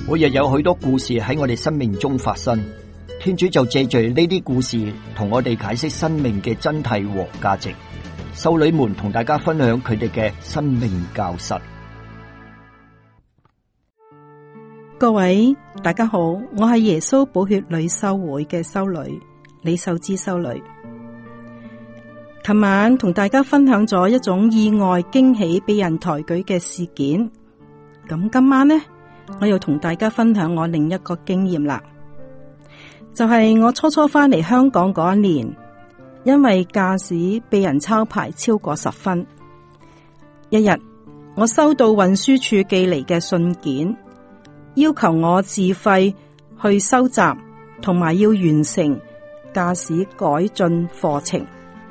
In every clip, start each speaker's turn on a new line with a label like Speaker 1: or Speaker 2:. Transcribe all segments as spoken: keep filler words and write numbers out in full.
Speaker 1: 每日有許多故事喺我哋生命中發生，天主就借住呢啲故事同我哋解釋生命嘅真諦和價值。修女們同大家分享佢哋嘅生命教室。
Speaker 2: 各位大家好，我係耶穌寶血女修會嘅修女李秀芝修女。琴晚同大家分享咗一種意外驚喜被人抬舉嘅事件，咁今晚呢，我又同大家分享我另一個經驗啦，就係、是、我初初翻嚟香港嗰一年，因為駕駛被人抄牌超過十分。一日我收到運輸署寄嚟嘅信件，要求我自費去收集，同埋要完成駕駛改進課程。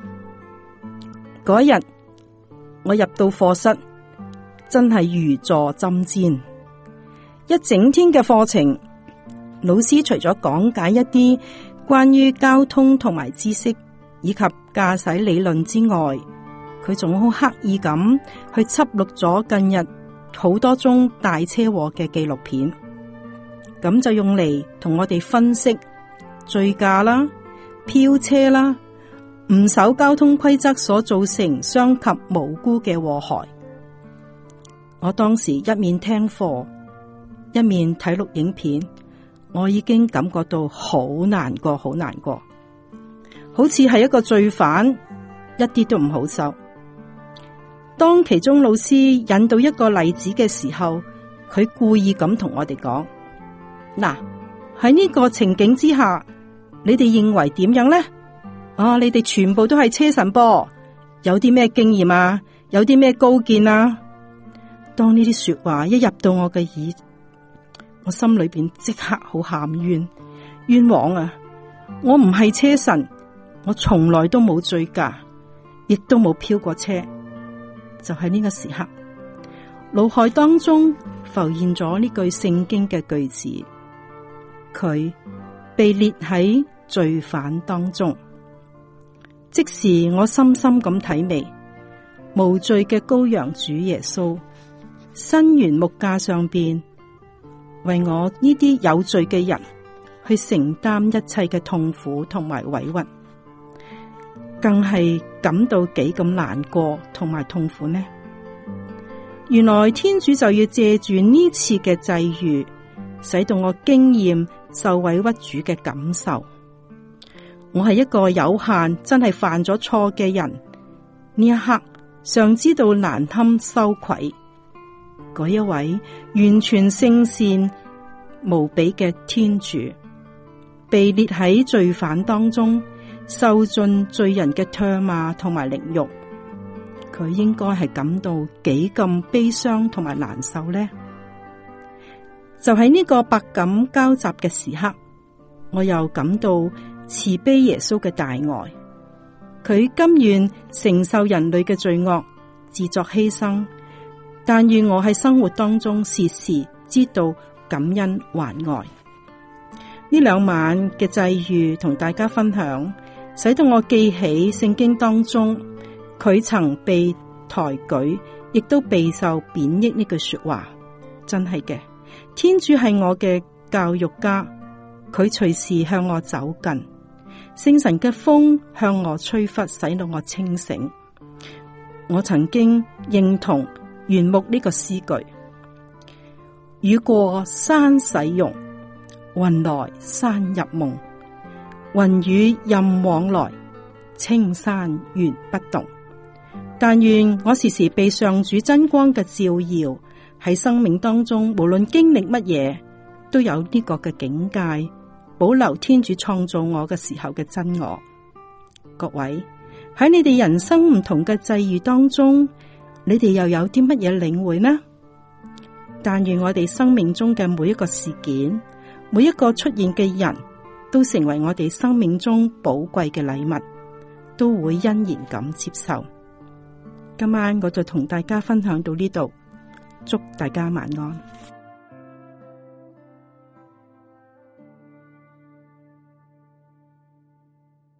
Speaker 2: 嗰日我入到課室，真係如坐針氈。一整天嘅課程，老師除咗講解一啲關於交通同埋知識以及駕駛理論之外，佢仲好刻意咁去輯錄咗近日好多宗大車禍嘅紀錄片，咁就用嚟同我哋分析醉駕啦、飆車啦、唔守交通規則所造成傷及無辜嘅禍害。我當時一面聽課，一面睇錄影片，我已經感覺到好難過，好難過，好似係一個罪犯，一啲都唔好受。當其中老師引到一個例子嘅時候，佢故意咁同我哋講：嗱，喺呢個情景之下，你哋認為點樣呢？啊！你哋全部都係車神噃，有啲咩經驗啊？有啲咩高見啊？當呢啲說話一入到我嘅耳，我心裏邊即刻好喊冤，冤枉啊！我唔係車神，我從來都冇醉駕，亦都冇飆過車。就喺呢個時刻，腦海當中浮現咗呢句聖經嘅句子，佢被列喺罪犯當中。即時我深深咁體味無罪嘅羔羊主耶穌，身懸木架上邊，為我呢啲有罪嘅人去承擔一切嘅痛苦同埋委屈，更係感到幾咁難過同埋痛苦呢？原來天主就要借住呢次嘅際遇，使到我經驗受委屈主嘅感受。我係一個有限真係犯咗錯嘅人，呢一刻尚知道難堪羞愧。嗰一位完全聖善無比嘅天主，被列喺罪犯當中，受盡罪人嘅唾罵同埋凌辱，佢應該係感到幾咁悲傷同埋難受呢？就喺呢個百感交集嘅時刻，我又感到慈悲耶穌嘅大愛，佢甘願承受人類嘅罪惡，自作犧牲，但願我喺生活當中時時知道感恩還愛。呢兩晚嘅際遇同大家分享，使到我記起聖經當中佢曾被抬舉，亦都備受貶抑呢句說話。真係嘅，天主係我嘅教育家，佢隨時向我走近。聖神嘅風向我吹拂，使到我清醒。我曾經認同原木呢個詩句：雨過山使溶，雲來山入夢，雲雨任往來，青山原不動。但願我時時被上主真光嘅照耀，喺生命當中無論經歷乜嘢，都有呢個嘅境界，保留天主創造我嘅時候嘅真我。各位，喺你哋人生唔同嘅際遇當中，你哋又有啲乜嘢領會呢？但願我哋生命中嘅每一個事件，每一個出現嘅人，都成為我哋生命中寶貴嘅禮物，都會欣然咁接受。今晚我就同大家分享到呢度，祝大家晚安。